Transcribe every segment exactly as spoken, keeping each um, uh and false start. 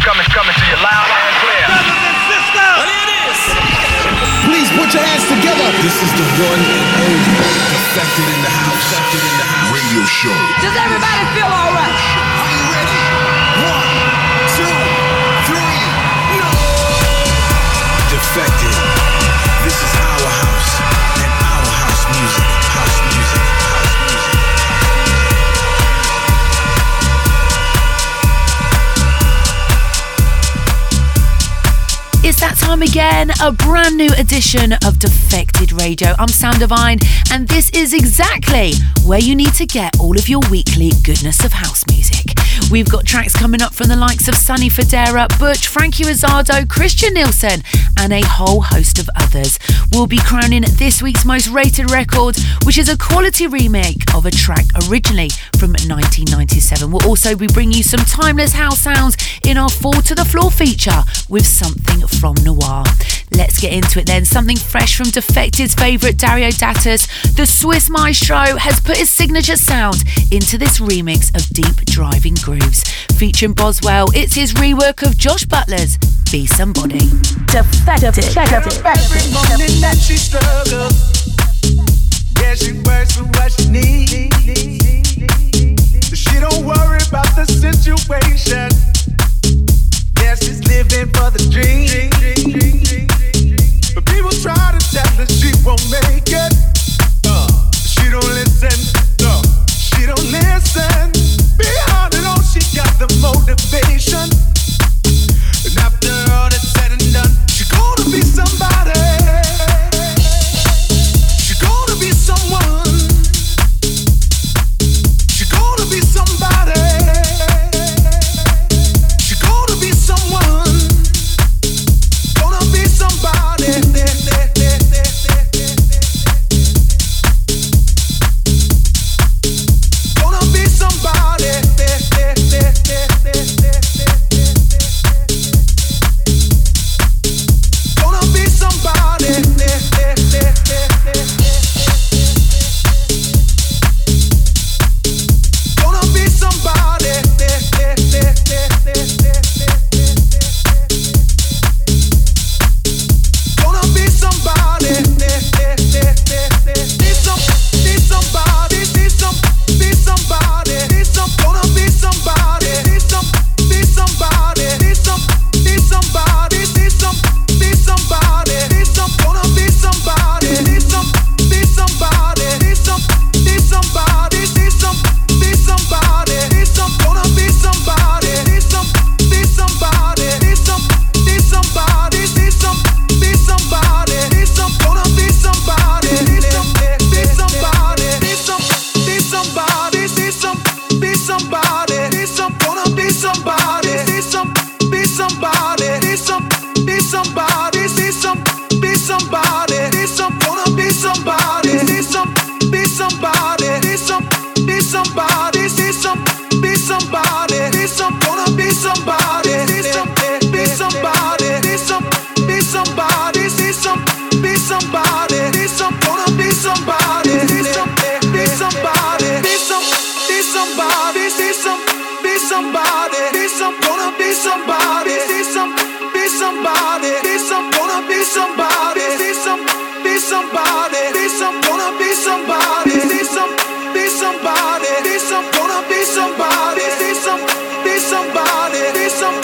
coming, coming to you loud and clear. Brothers and sisters, well, here it is. Please put your hands together. This is the one and only Defected in the house. Defected in the house. Radio show. Does everybody feel all right? Are you ready? One, two, three, no. Defected. This is our house and our house music. House music. House music. It's that time again, a brand new edition of Defected Radio. I'm Sam Divine, and this is exactly where you need to get all of your weekly goodness of house music. We've got tracks coming up from the likes of Sonny Fodera, Butch, Frankie Rizzardo, Christian Nielsen, and a whole host of others. We'll be crowning this week's most rated record, which is a quality remake of a track originally from nineteen ninety-seven. We'll also be bringing you some timeless house sounds in our Fall to the Floor feature with something from Noir. Let's get into it then. Something fresh from Defected's favourite Dario Datus. The Swiss maestro has put his signature sound into this remix of deep driving grooves. Featuring Boswell, it's his rework of Josh Butler's Be Somebody. Defected. Defected. Every morning that she struggles, yeah, she works for what she needs. She don't worry about the situation. Yeah, she's living for the dream. But people try to tell her she won't make it. Uh, she don't listen. No, she don't listen. Behind it all, she got the motivation. And after all that's said and done, she gonna be somebody. She gonna be someone. She gonna be somebody. She gonna be someone. Gonna be somebody. Gonna be somebody. Gonna be somebody. Gonna be somebody. Gonna be somebody. Be some, be somebody. Be some, be somebody. Be some, gonna be somebody. Be some, be somebody. Be some, be somebody. Be some, be somebody. Be some, gonna be somebody. Be some, be somebody. Be some, be somebody. Be some, be somebody. Be some, gonna be somebody. Be some, be somebody. Be some, be somebody. Be some, be somebody. Be some, gonna be somebody. Be some, be somebody. Be some, be somebody. Be some, be somebody. Be some, gonna be somebody. Be some, be somebody. Be some, be somebody. Be some, be somebody. Be some, gonna be somebody. Be some, be somebody. Be some, be somebody. Be some, be somebody. Be some, gonna be somebody. Be some, be somebody. Be some, be somebody. Be some, be somebody. Be some, gonna be somebody. Be some, be somebody. Be some, be somebody. Be some, be somebody. Be some, gonna be somebody. Be some, be somebody. Be some, gonna be somebody. Be some, be somebody. Be some, gonna be somebody. Be some, be somebody. Be some, gonna be somebody. Be some, be somebody. Be some,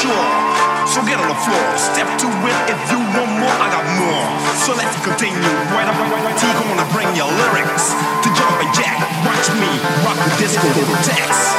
sure. So get on the floor, step to it. If you want more, I got more. So let's continue. Right up, right, right, T gonna bring your lyrics to jump and jack. Watch me rock the disco text.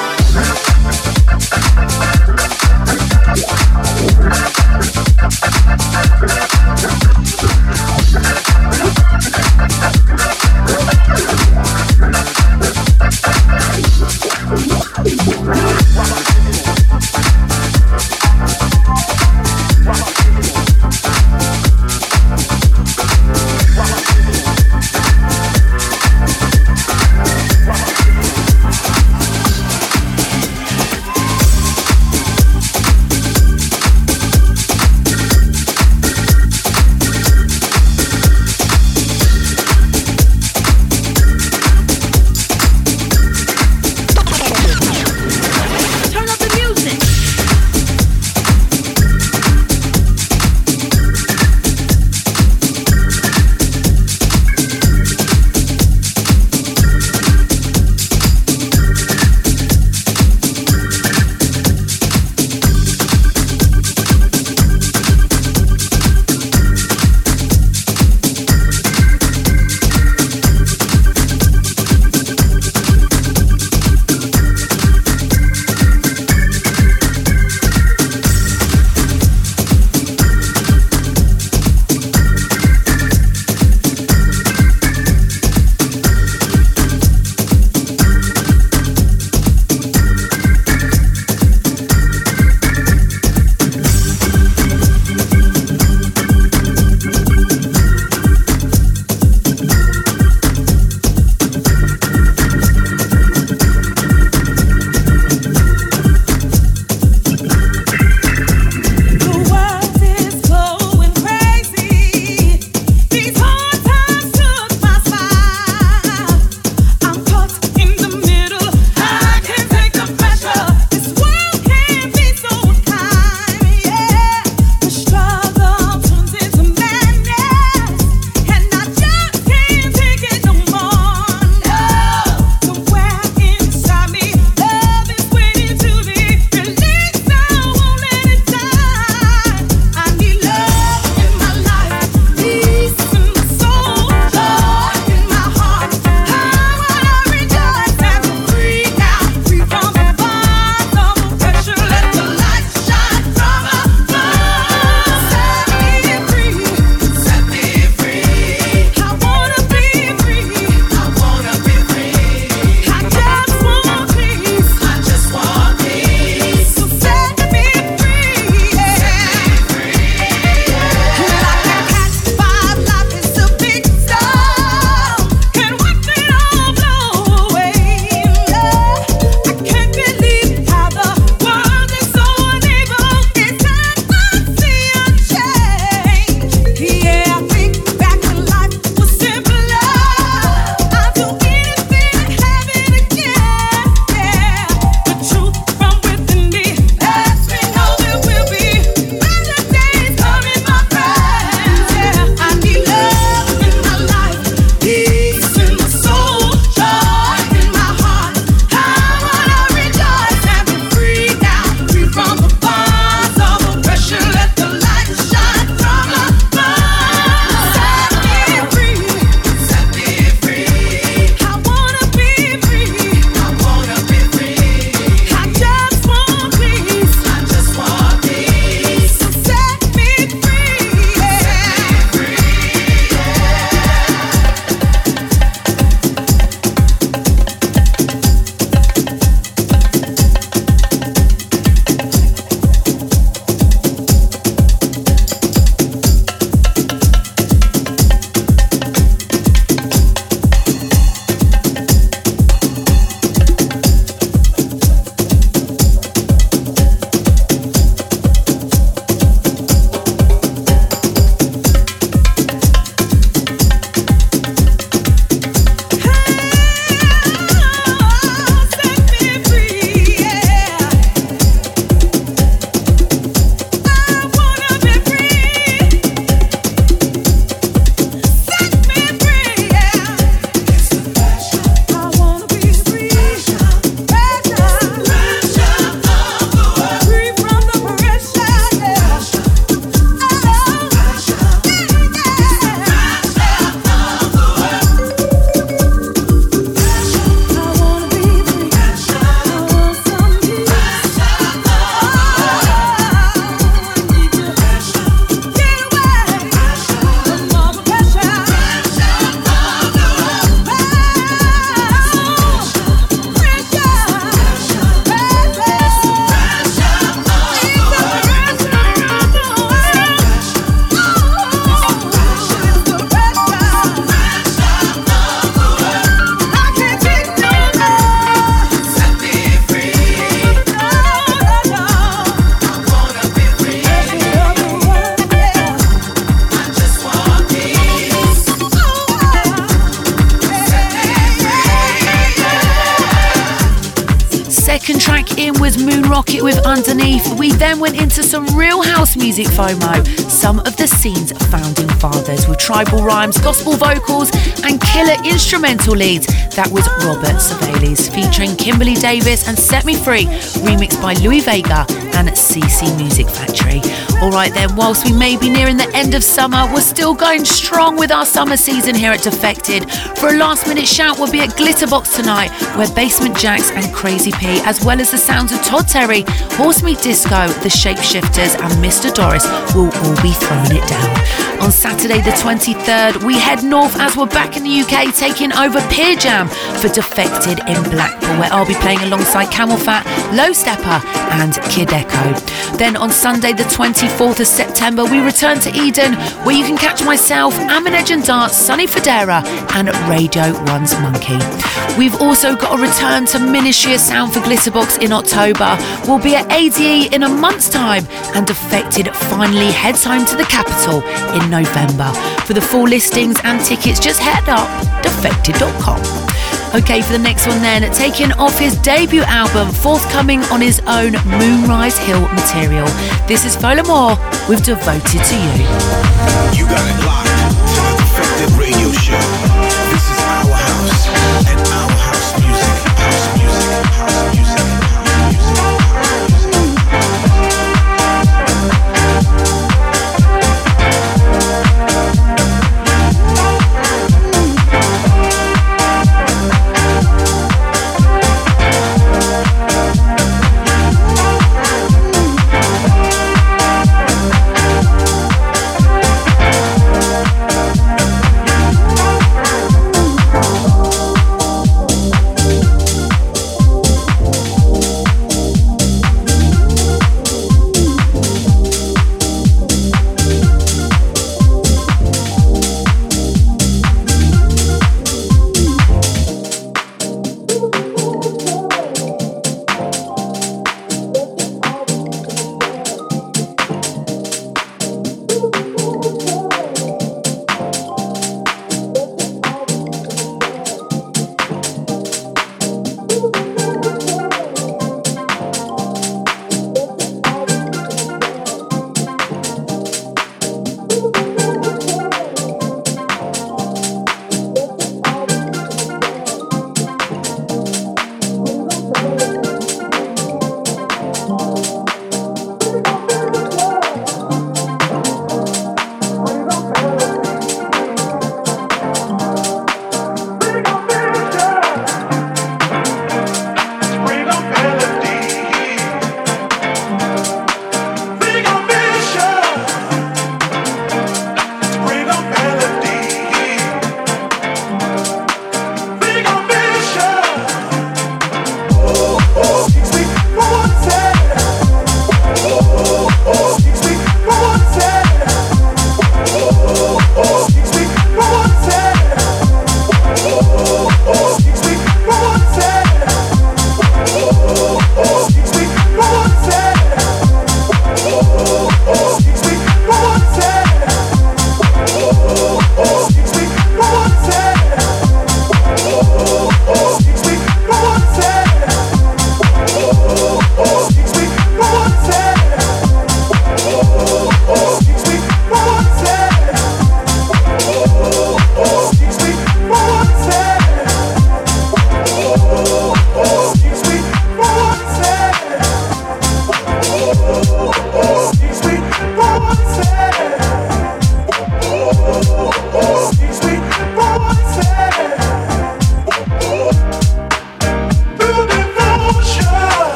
Took It With Underneath. We then went into some real house music FOMO, some of the scene's founding fathers with tribal rhymes, gospel vocals and killer instrumental leads. That was Robert Savelis featuring Kimberly Davis and Set Me Free, remixed by Louis Vega and C C Music Factory. Alright then, whilst we may be nearing the end of summer, we're still going strong with our summer season here at Defected. For a last minute shout, we'll be at Glitterbox tonight, where Basement Jaxx and Crazy P, as well as the sounds of Todd Terry, Horsemeat Disco, The Shapeshifters and Mister Doris will all be throwing it down. On Saturday the twenty-third, we head north as we're back in the U K, taking over Pier Jam for Defected in Blackpool, where I'll be playing alongside Camel Fat, Low Stepper and Kid Echo. Then on Sunday the twenty-fourth of September, we return to Eden, where you can catch myself, Aminej and Dance, Sonny Fodera and Radio One's Monkey. We've also got a return to Ministry of Sound for Glitterbox in October. We'll be at A D E in a month's time, and Defected finally heads home to the capital in November. For the full listings and tickets, just head up defected dot com. Okay, for the next one then, taking off his debut album, forthcoming on his own Moonrise Hill material. This is Fola Moore with Devoted to You. You got it locked to the Defected Radio Show. This is our house and our house music. House music, house music, house music,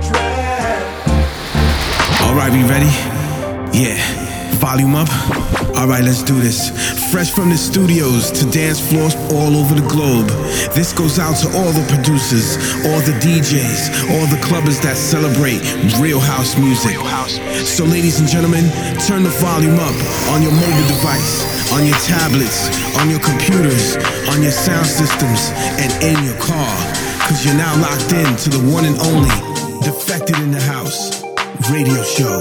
Volume up. Alright, let's do this. Fresh from the studios to dance floors all over the globe. This goes out to all the producers, all the D Js, all the clubbers that celebrate real house music. So ladies and gentlemen, turn the volume up on your mobile device, on your tablets, on your computers, on your sound systems, and in your car. Cause you're now locked in to the one and only Defected in the House radio show.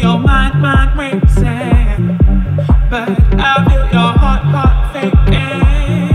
your mind, mind racing, but I feel your heart, heart faking.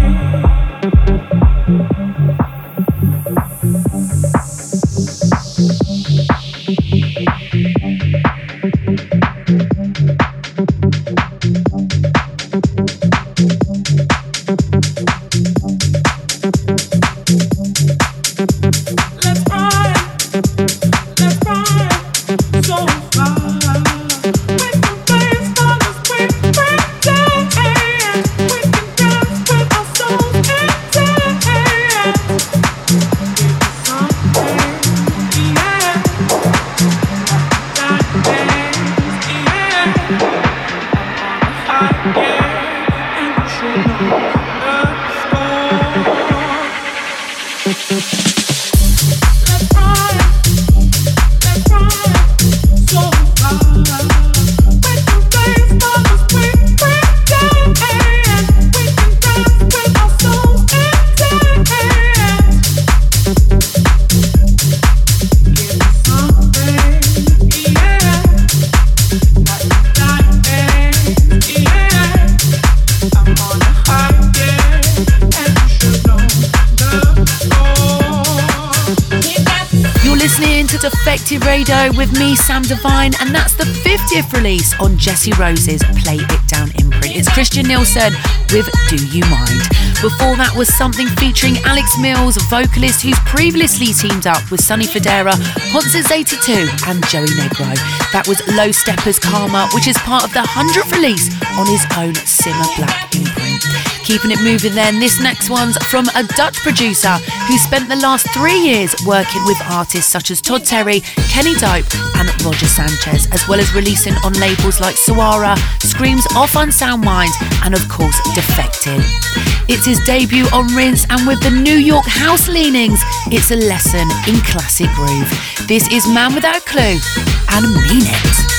Defected Radio with me, Sam Divine, and that's the fiftieth release on Jesse Rose's Play It Down imprint. It's Christian Nielsen with Do You Mind. Before that was something featuring Alex Mills, vocalist who's previously teamed up with Sonny Fodera, Ponces eighty-two and Joey Negro. That was Low Steppers Karma, which is part of the hundredth release on his own Simmer Black imprint. Keeping it moving then, this next one's from a Dutch producer who spent the last three years working with artists such as Todd Terry, Kenny Dope and Roger Sanchez, as well as releasing on labels like Suara, Screams Off Unsound Mind and of course Defected. It's his debut on Rinse, and with the New York house leanings, it's a lesson in classic groove. This is Man Without a Clue and Mean It.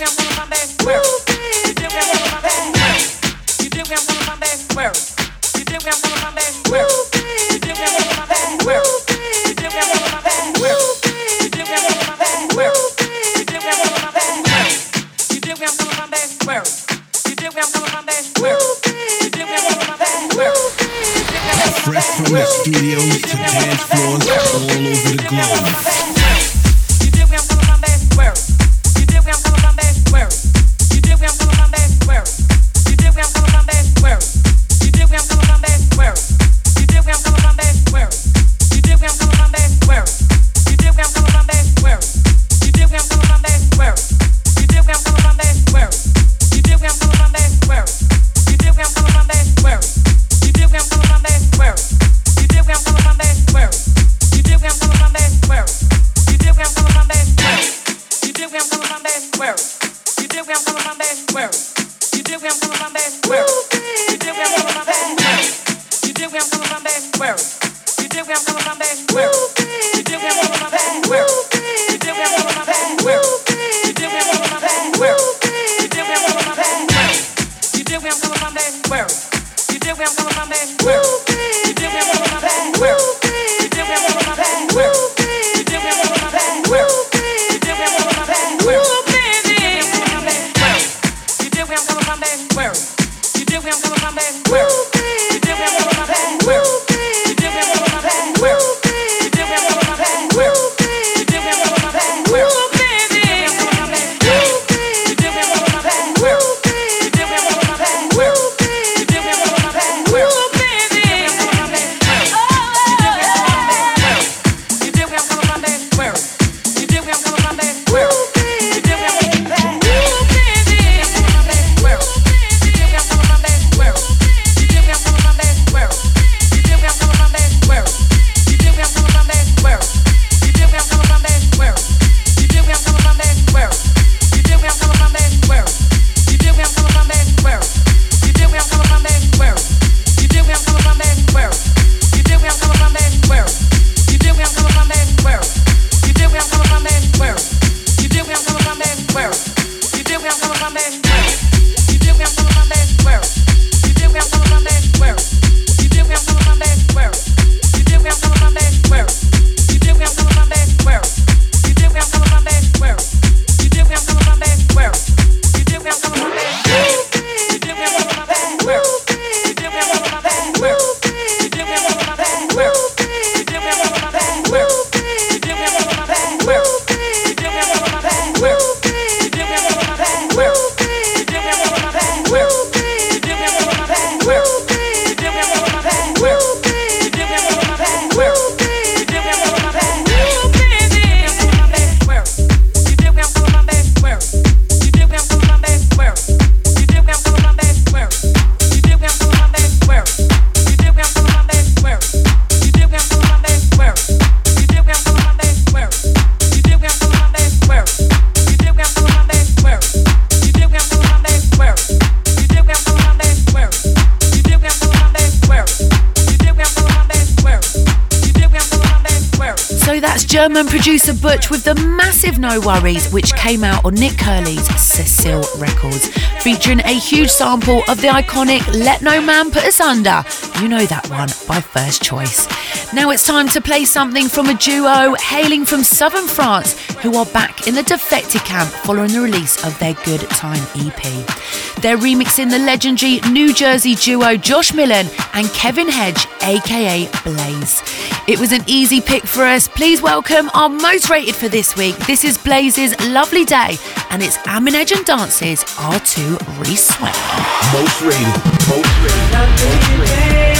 German producer Butch with the massive No Worries, which came out on Nick Curley's Cecile Records, featuring a huge sample of the iconic Let No Man Put Us Under. You know that one by First Choice. Now it's time to play something from a duo hailing from southern France who are back in the Defected camp following the release of their Good Time E P. They're remixing the legendary New Jersey duo Josh Millen and Kevin Hedge, aka Blaze. It was an easy pick for us. Please welcome our most rated for this week. This is Blaze's Lovely Day, and it's Amin Edge and Dance's R two Re-Sweat. Most rated, most rated. Lovely day,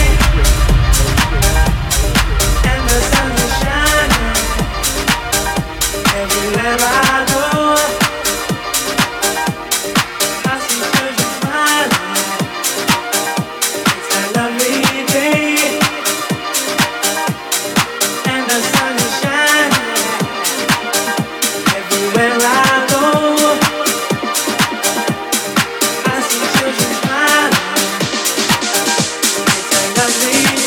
and the sun is shining everywhere I go. I see children smiling. It's a lovely day, and the sun is shining everywhere I go. I see children smiling. It's a lovely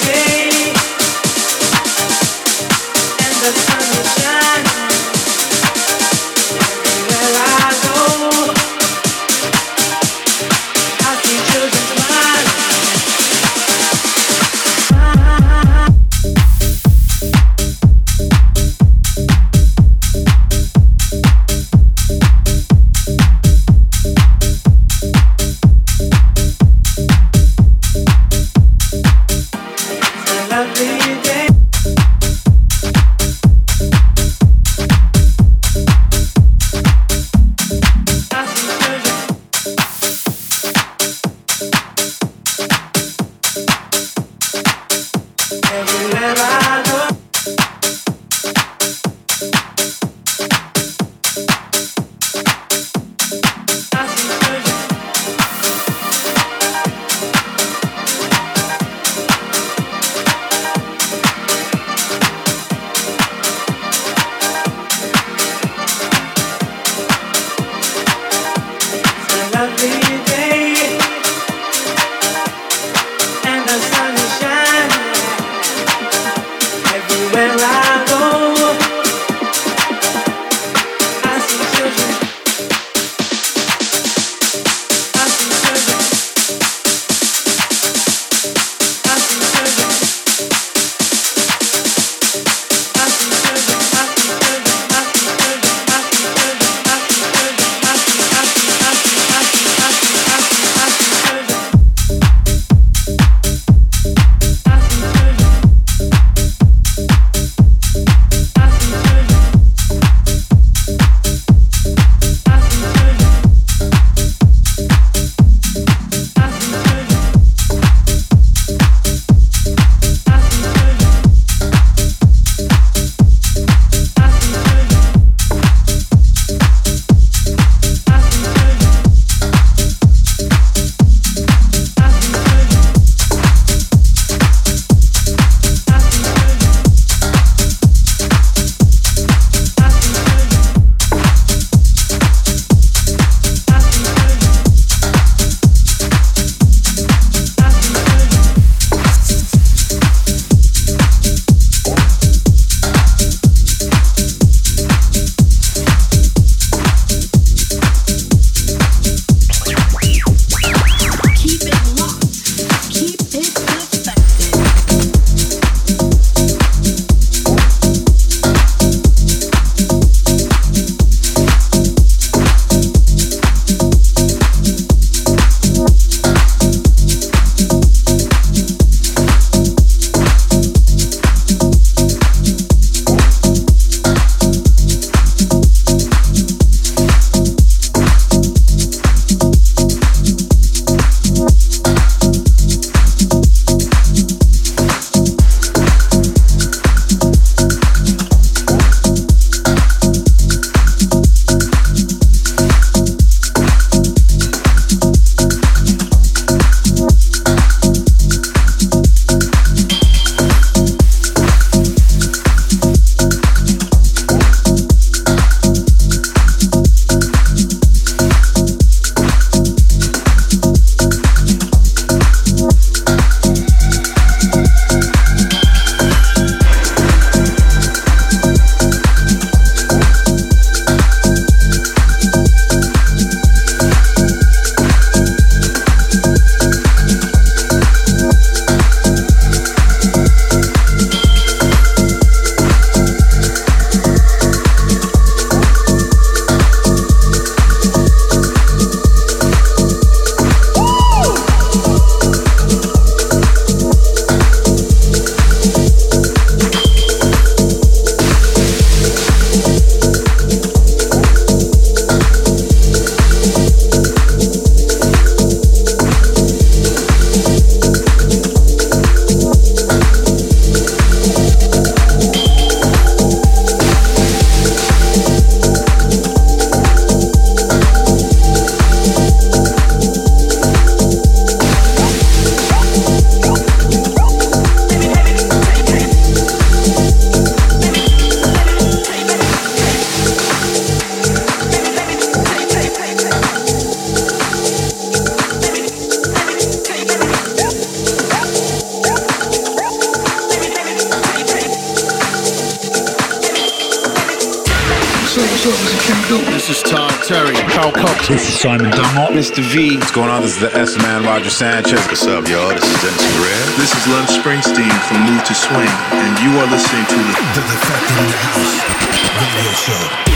Terry, Carl Cox. This is Simon Dunlop. Mister V. What's going on? This is the S-Man, Roger Sanchez. What's up, y'all? This is Dennis Guerrero. This is Len Springsteen from Move to Swing, and you are listening to the, the Defected in the House radio show.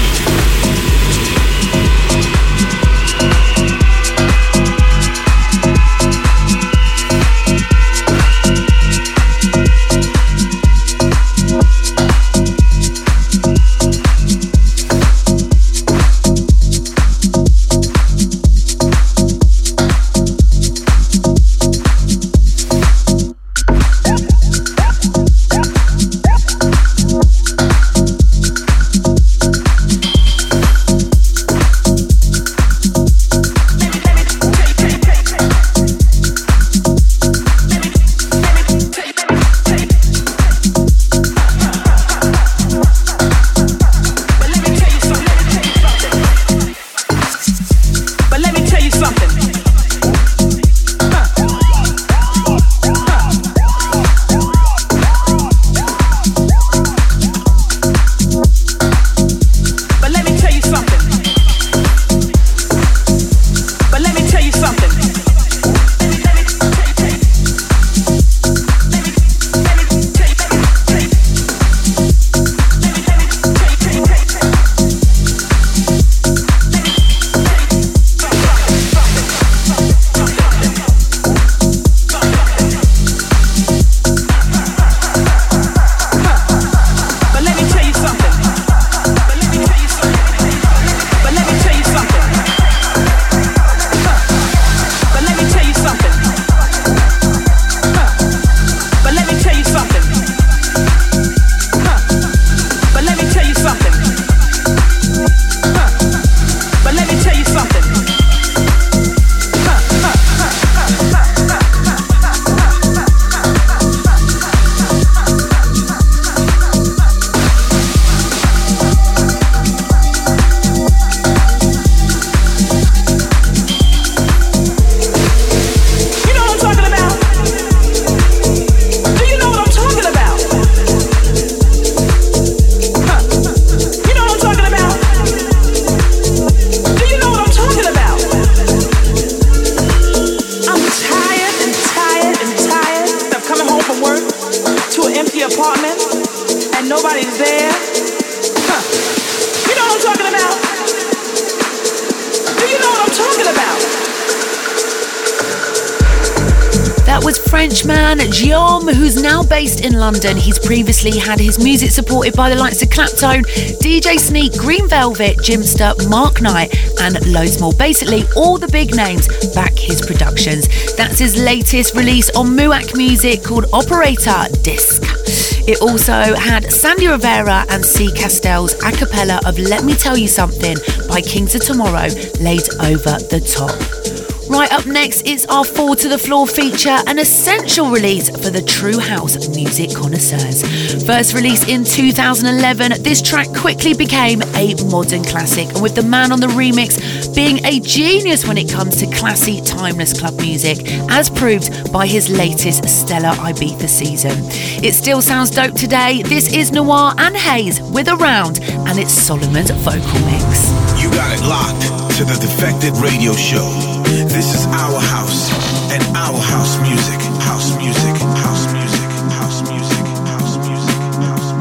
Based in London, he's previously had his music supported by the likes of Claptone, D J Sneak, Green Velvet, Jimster, Mark Knight, and loads more. Basically, all the big names back his productions. That's his latest release on Muac Music called Operator Disc. It also had Sandy Rivera and C. Castell's a cappella of Let Me Tell You Something by Kings of Tomorrow laid over the top. Right up next, it's our Fall to the Floor feature, an essential release for the true house music connoisseurs. First released in two thousand eleven, this track quickly became a modern classic, and with the man on the remix being a genius when it comes to classy, timeless club music, as proved by his latest stellar Ibiza season. It still sounds dope today. This is Noir and Hayes with Around, and it's Solomon's vocal mix. You got it locked to the Defected Radio Show. This is our house and our house music. House music, house music, house music, house music, house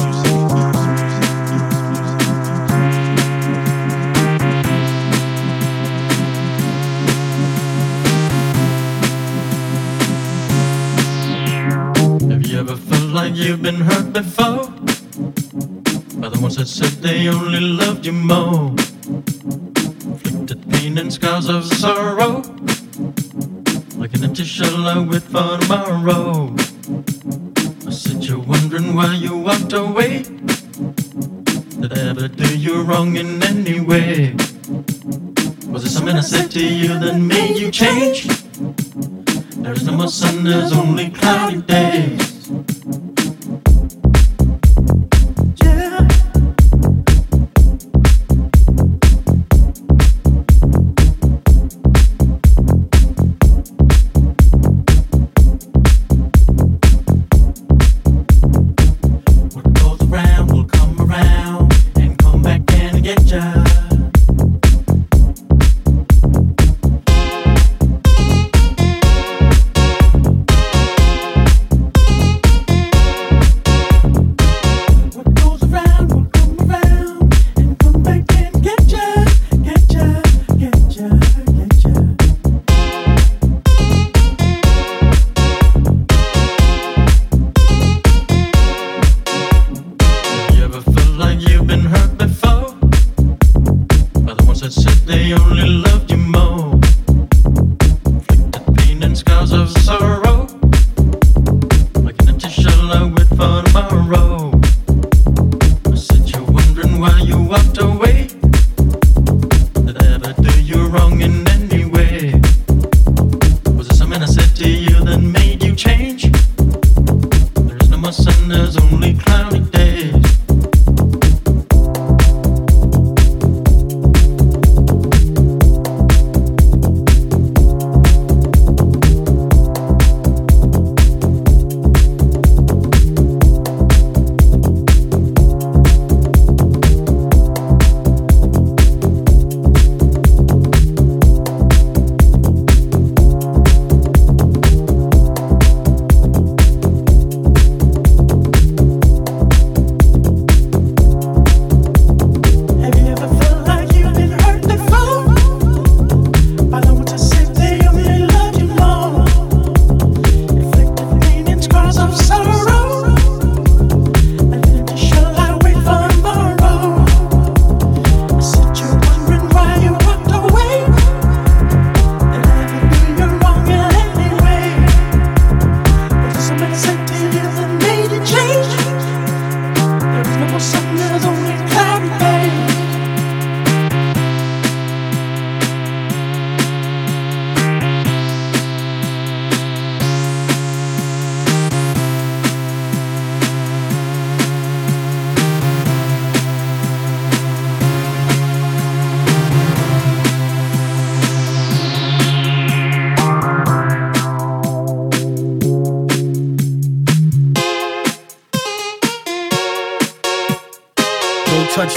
music. Have you ever felt like you've been hurt before? By the ones that said they only loved you more? Inflicted pain and scars of sorrow, like an empty shell I wait for tomorrow. I said you're wondering why you walked away. Did I ever do you wrong in any way? Was it something I said to you that made you change? There is no more sun, there's only cloudy days.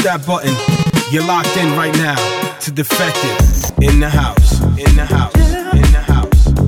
that button. You're locked in right now to Defected in the house, in the house, in the house.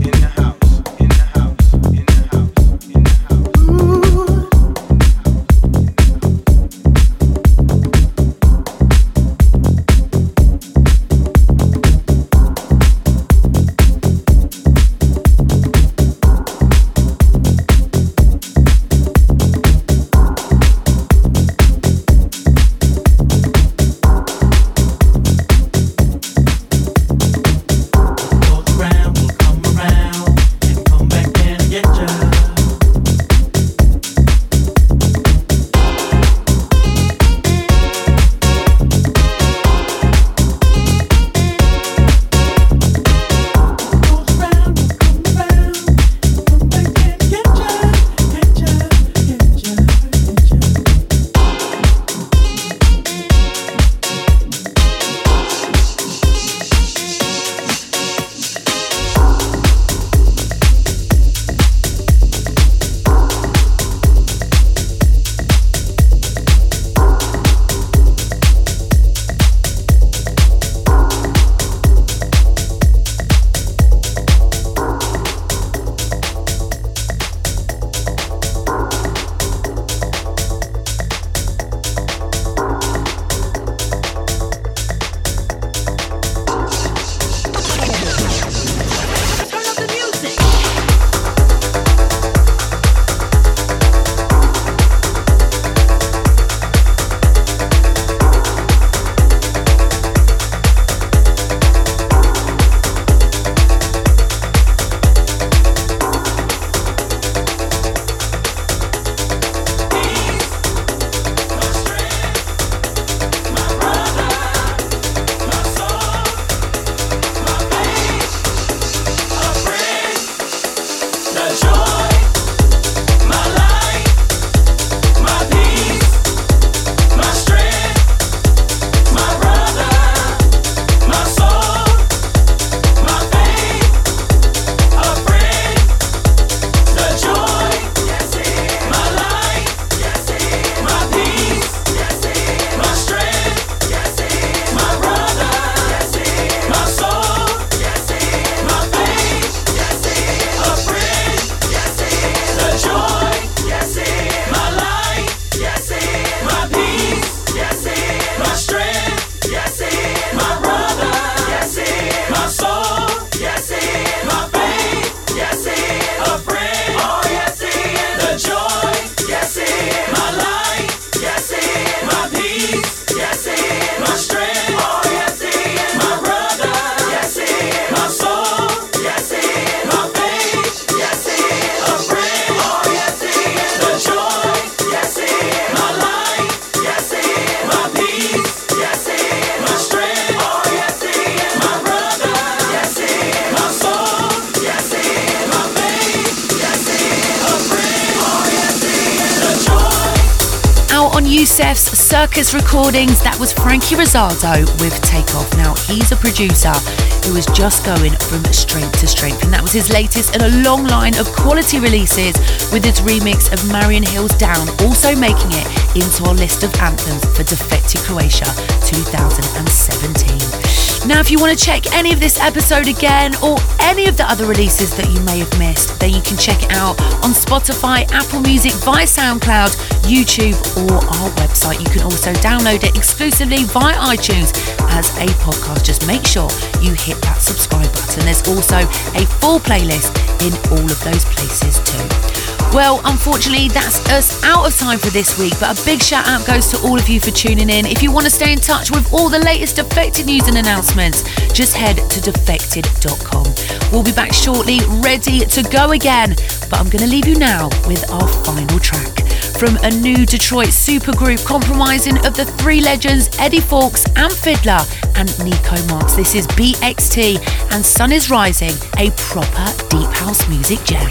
Yusef's Circus Recordings, that was Frankie Rosato with Takeoff. Now, he's a producer who is just going from strength to strength, and that was his latest in a long line of quality releases with his remix of Marion Hill's Down, also making it into our list of anthems for Defected Croatia two thousand seventeen. Now, if you want to check any of this episode again or any of the other releases that you may have missed, then you can check it out on Spotify, Apple Music, via SoundCloud, YouTube or our website. You can also download it exclusively via iTunes as a podcast. Just make sure you hit that subscribe button. There's also a full playlist in all of those places too. Well, unfortunately, that's us out of time for this week, but a big shout out goes to all of you for tuning in. If you want to stay in touch with all the latest Defected news and announcements, just head to defected dot com. We'll be back shortly, ready to go again, but I'm going to leave you now with our final track. From a new Detroit supergroup comprising of the three legends Eddie Fawkes and Fiddler and Nico Marks. This is B X T and Sun is Rising, a proper deep house music jam.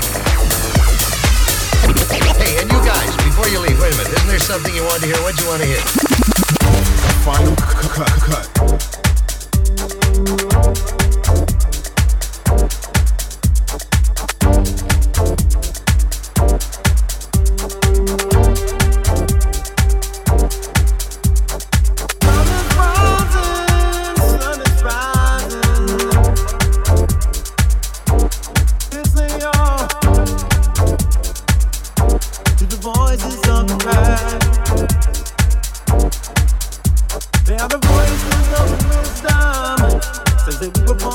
Hey, and you guys, before you leave, wait a minute. Isn't there something you want to hear? What do you want to hear? Final cut, cut.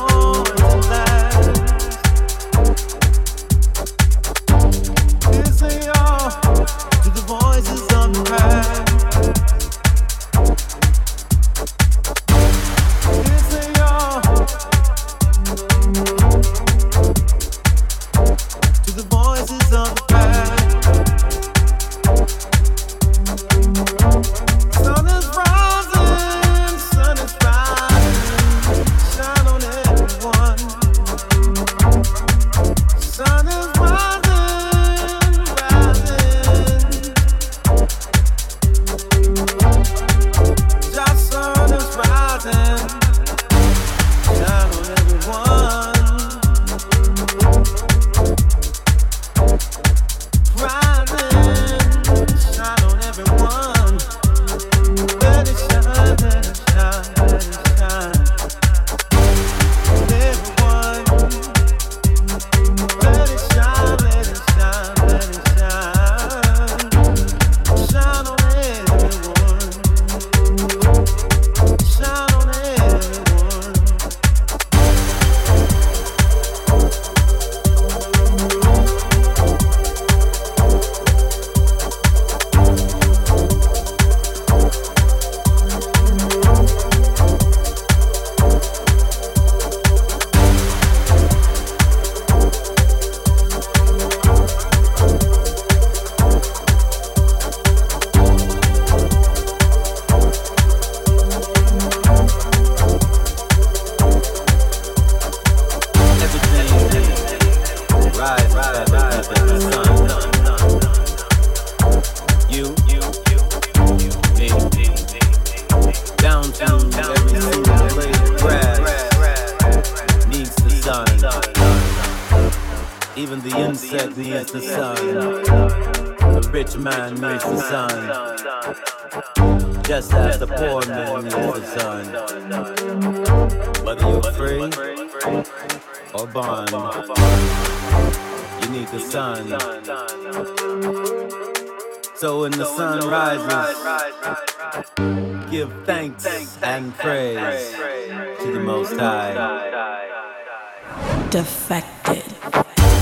Even the insect needs the sun. The rich man needs the sun. Just as the poor man needs the sun. Whether you're free or bond, you need the sun. So when the sun rises, give thanks and praise to the Most High. Defected.